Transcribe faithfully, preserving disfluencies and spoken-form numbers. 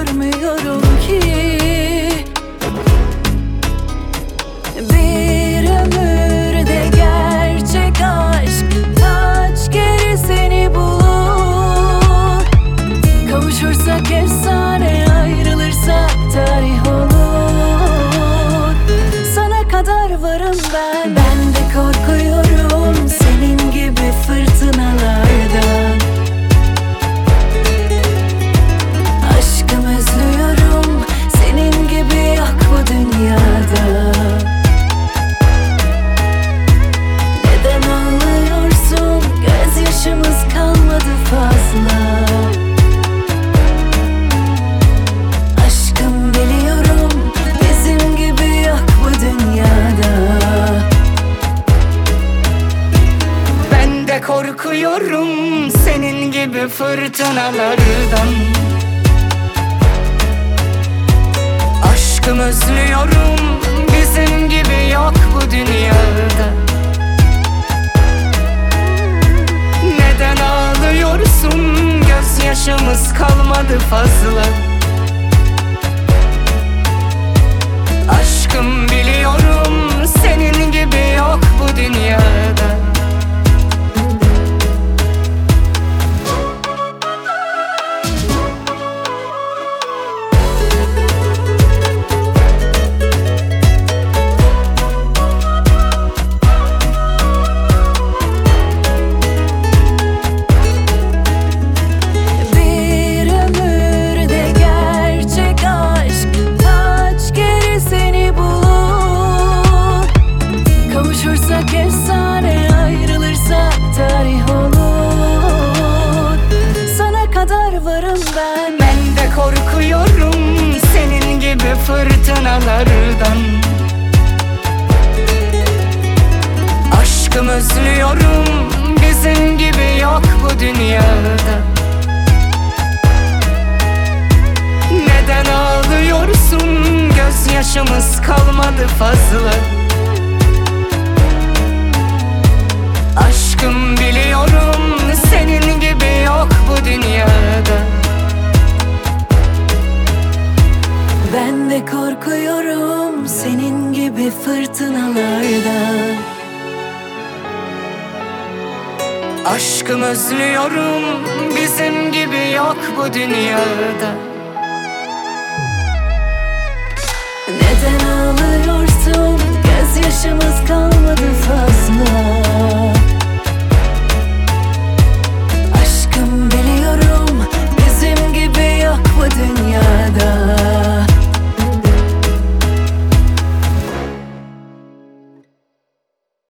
görmüyorum ki. Bir ömürde gerçek aşk kaç kere seni bulur. Kavuşursak efsane, ayrılırsak tarih olur. Sana kadar varım ben. Ben de korkuyorum senin gibi fırtınalardan. Aşkım özlüyorum, senin gibi yok bu dünyada. Neden ağlıyorsun? Gözyaşımız kalmadı fazla. Aşkım biliyorum, bizim gibi yok bu dünyada. Ben de korkuyorum senin gibi fırtınalardan. Aşkım özlüyorum, bizim gibi yok bu dünyada. Neden ağlıyorsun? Gözyaşımız kalmadı fazla. Aşkım biliyorum, senin gibi yok bu dünyada. Efsane, ayrılırsak tarih olur. Sana kadar varım ben. Ben de korkuyorum senin gibi fırtınalardan. Aşkım özlüyorum, bizim gibi yok bu dünyada. Neden ağlıyorsun? Gözyaşımız kalmadı fazla. Aşkım biliyorum, senin gibi yok bu dünyada. Ben de korkuyorum senin gibi fırtınalardan. Aşkım özlüyorum, bizim gibi yok bu dünyada.